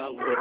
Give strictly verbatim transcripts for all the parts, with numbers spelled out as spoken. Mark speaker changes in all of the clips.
Speaker 1: Alô?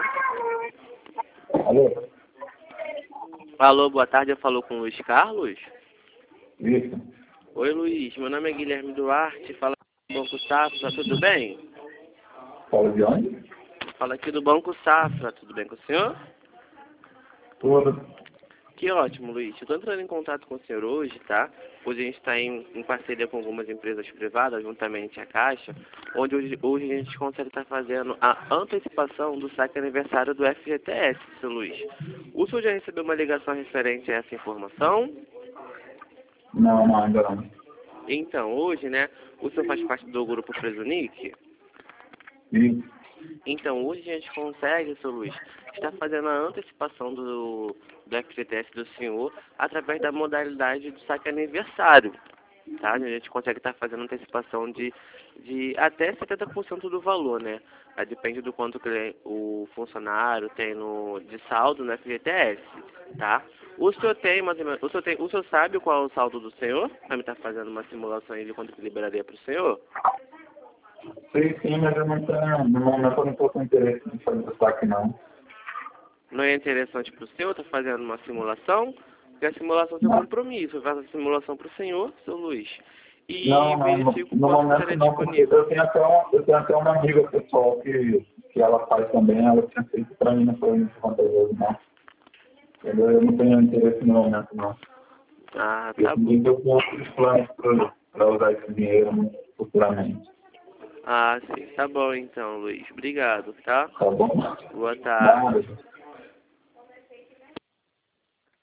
Speaker 2: Alô?
Speaker 1: Alô, boa tarde, eu falo com o Luiz Carlos?
Speaker 2: Isso.
Speaker 1: Oi, Luiz, meu nome é Guilherme Duarte, fala aqui do Banco Safra, tudo bem?
Speaker 2: Fala de onde?
Speaker 1: Fala aqui do Banco Safra, tudo bem com o senhor?
Speaker 2: Tudo.
Speaker 1: Que ótimo, Luiz. Eu estou entrando em contato com o senhor hoje, tá? Hoje a gente está em, em parceria com algumas empresas privadas, juntamente à Caixa, onde hoje, hoje a gente consegue estar fazendo a antecipação do saque aniversário do F G T S, seu Luiz. O senhor já recebeu uma ligação referente a essa informação?
Speaker 2: Não, não, ainda não.
Speaker 1: Então, hoje, né, o senhor faz parte do grupo Presunic?
Speaker 2: Isso.
Speaker 1: Então, hoje a gente consegue, seu Luiz, estar fazendo a antecipação do, do F G T S do senhor através da modalidade do saque aniversário, tá? A gente consegue estar fazendo antecipação de, de até setenta por cento do valor, né? Aí depende do quanto que o funcionário tem no, de saldo no F G T S, tá? O senhor tem, mais ou menos, o senhor, tem, o senhor sabe qual é o saldo do senhor? Para me estar fazendo uma simulação aí de quanto que liberaria para o senhor?
Speaker 2: Sim, sim, mas eu não tenho, no momento eu não estou com interesse em fazer o saque, não.
Speaker 1: Não é interessante para o senhor estar fazendo uma simulação? Porque a simulação tem um
Speaker 2: Não,
Speaker 1: compromisso. Eu faço a simulação para o senhor, seu Luiz, e
Speaker 2: não, não, no,
Speaker 1: verifico
Speaker 2: no
Speaker 1: quanto
Speaker 2: momento
Speaker 1: estaria
Speaker 2: não, porque
Speaker 1: disponível.
Speaker 2: eu tenho até uma, eu tenho até uma amiga pessoal que, que ela faz também, ela tinha feito para mim, não foi muito vantajoso, não. Entendeu? Eu não tenho interesse no momento, não.
Speaker 1: Ah,
Speaker 2: Eu
Speaker 1: tá bom.
Speaker 2: também tenho outros planos para usar esse dinheiro, né, futuramente.
Speaker 1: Ah, sim. Tá bom então, Luiz. Obrigado, tá?
Speaker 2: Tá bom?
Speaker 1: Boa tarde.
Speaker 2: Nada.